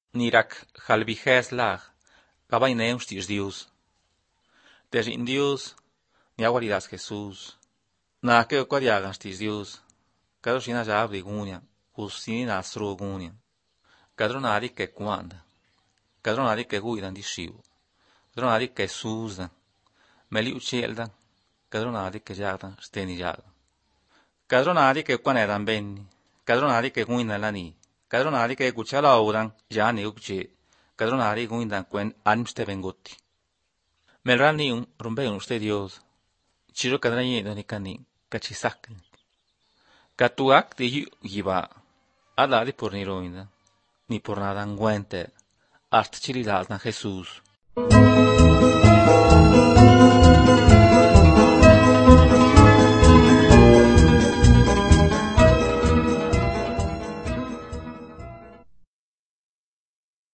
Nirak halvijes lag, gabaineu stis Dios. Derin Dios, ni aguaridas Jesús. Na que quariagan stis Dios. Kadroshina jabri gunia, usina astro gunia. Kadronari que quanda. Kadronari que guidan di shiu. Kadronari que susan. Meliu cheldan. Kadronari que jagdan steni jagdan. Kadronari que quanedan benni. Kadronari que guinan lani. Kadronari que kuchalaudan jani ukje. Kadronari guindan quen animste vengotti. Melranium rumbeun usted Dios. Chiro kadrañedo ni cani, cachisac. Catuac de yu giba. Adali por ni roinda. Ni por nada enguente. Art chililas na Jesús.